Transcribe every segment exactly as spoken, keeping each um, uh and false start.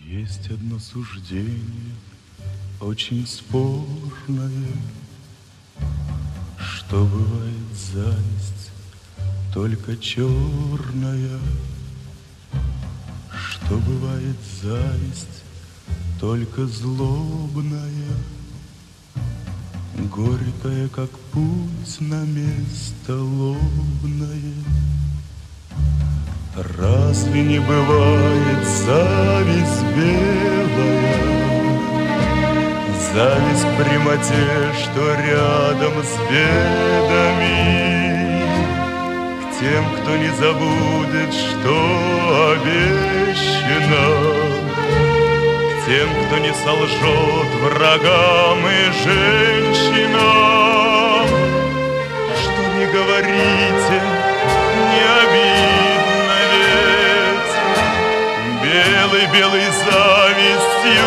Есть одно суждение, очень спорное, что бывает зависть только черная, что бывает зависть только злобная, горькая, как путь на место лобное. Разве не бывает зависть белая, зависть к прямоте, что рядом с бедами, к тем, кто не забудет, что обещано, к тем, кто не солжет врагам и женщинам. Что не говорите, не обидно ведь белой-белой завистью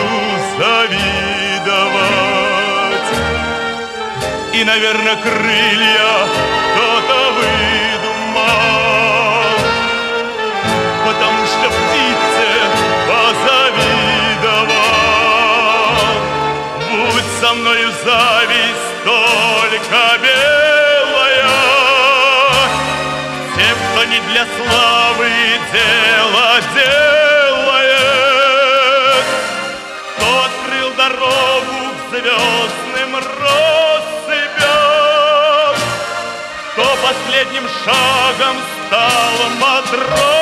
завидовать. И, наверное, крылья кто-то выдумал, потому что птице позавидовал. Будь со мною зависть только белая, тем, кто не для славы дело делает, кто открыл дорогу к звездным россыпям, кто последним шагом стал матросом.